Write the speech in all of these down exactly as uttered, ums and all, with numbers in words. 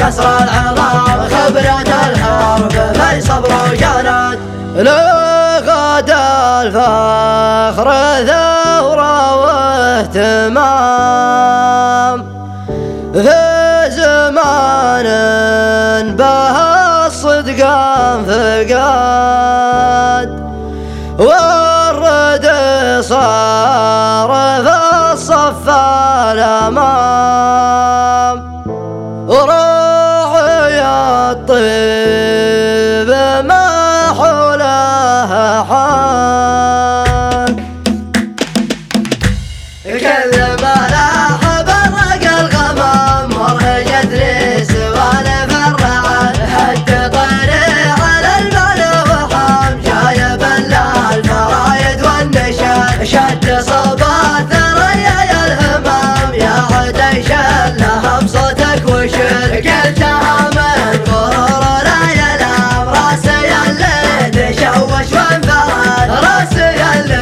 كسر العظام خبرة الحرب في صبر وجنان. لغد الفخر ثورة واهتمام في زمان به الصدق انفقاد، والرد صار في الصف الأمام، وراعي الطيب ما حوله حان. كذب لاح برق الغمام مرهجت ريس والف الرعد، حتى طير على المال وحام جايب الفرايد والنشاد، شد صوبات ثريا يا الهمام يا عديش لها بصوتك وشد. قلتها من غرور لا يلام راسي اللي تشوش وانفرد، راسي اللي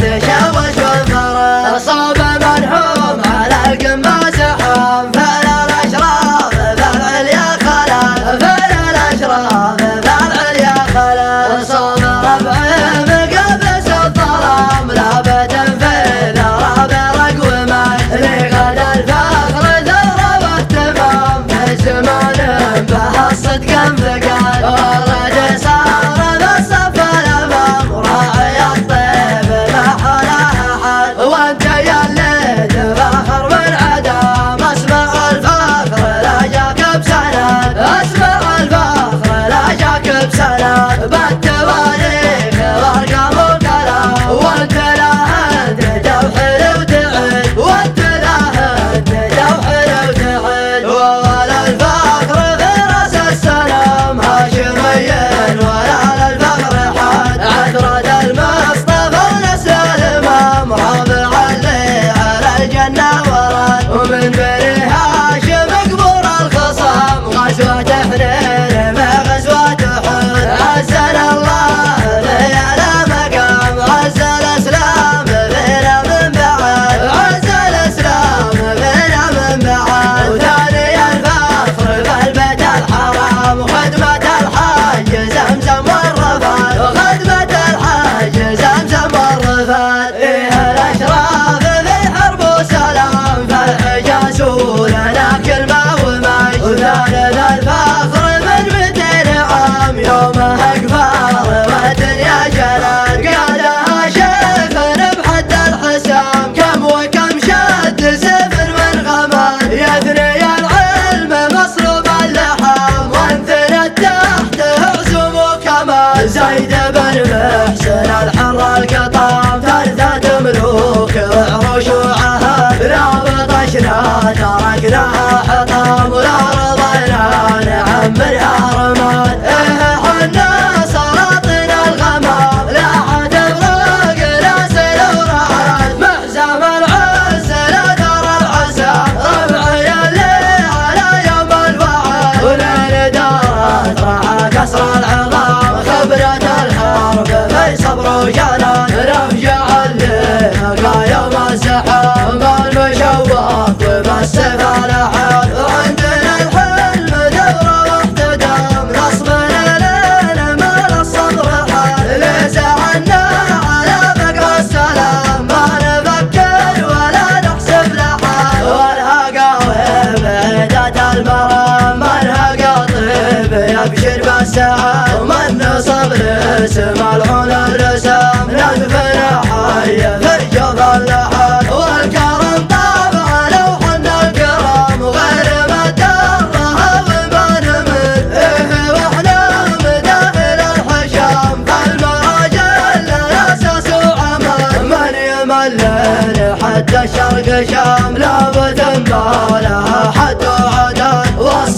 تشوش وانفرد. صوب منحوم على القمة زحام فلا الأشراف فالعليا خلال، فلا الأشراف فالعليا خلال. صوب ربعي مقبس الظلام لابد في ذرى برق وماي، لغد الفخر ثورة واهتمام في زمان به الصدق انفقاد، والرد صار بالصف الأمام وراعي الطيب ما حوله حد. وانت يا اللي تفاخر من عدم اسمع الفخر لا جاك بسند، اسمع الفخر لا جاك بسند. بالتواريخ وارقام وكلام وانت لا انت توحل وتعد، وانت لا انت توحل وتعد. واول الفخر في راس السلام هاشمي ولا للفخر حد، عذرة المصطفى ونسل الامام رابع اللي على الجنة ورد. ومن بني هاشم قبور الخصام غزوة حنين ما غزوة احد، عزل الله بينا مقام عز الاسلام بينا من بعد، عز الاسلام بينا من بعد. وثاني الفخر في البيت الحرام وخدمة الحاج زمزم والرفات، وخدمة الحاج زمزم والرفات. إيه الأشراف في حرب وسلام في الحجاز ولنا كلمة ومجد. وثالث الفخر من مئتين عام يومه اقفال والدنيا جلال، قالها شيخ بحد الحسام كم وكم شد سيف من غمام، يثني العلم مصلوب اللحام وانثنت تحته عزوم وكمال. زيد بن محسن الحر القطام ثالثة ملوك وعروش وعهد، لا بطشنا تركناها حطام ولا رضينا نعمرها رماد. إيه حنا سلاطين الغمام لا عاد براق ناسل ورعد، محزام العز لا ترى العزام ربعي اللي على يوم الوعد. ولين دارت راح كسر العظام خبرة الحرب في صبر وجنان، رفجع اللي لقى يوم الزحام المشوق وبالسيف الأحد. وعندنا الحلم ثورة واحتدام نصبنا لنا مال الصبر حال، ليس عنا على بقى السلام ما نفكر ولا نحسب لحال. والهقى وبعدة المرام منهقى طيب يبشر بالسعاد، ومن نصب الاسم العون الرسام ندفن حي في جوف اللحد. والكرم طابع لو حنا الكرام وغير ما درها وما نمد، إيه واحنا مداخل الحشام فالمراجل لنا اساس وعمل. من يملل حتى الشرق شام لابد ما لها حد وعدد،